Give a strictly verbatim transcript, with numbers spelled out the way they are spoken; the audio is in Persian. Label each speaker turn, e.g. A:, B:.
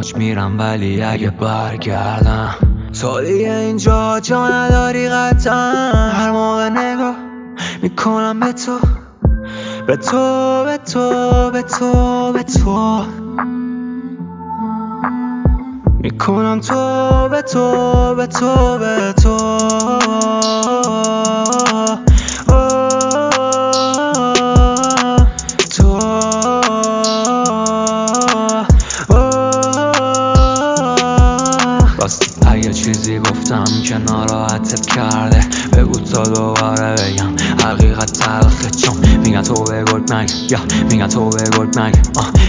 A: موج میرم ولی اگه برگردم سالی اینجا جا نداری قطعا. هر موقع نگاه میکنم به تو به تو به تو به تو به تو میکنم تو به تو به تو به تو راستی اگه چیزی گفتم که ناراحتت کرده بگو تا دوباره بگم حقیقت تلخه چون میگن تو به گرگ نگه یا میگن تو به گرگ نگه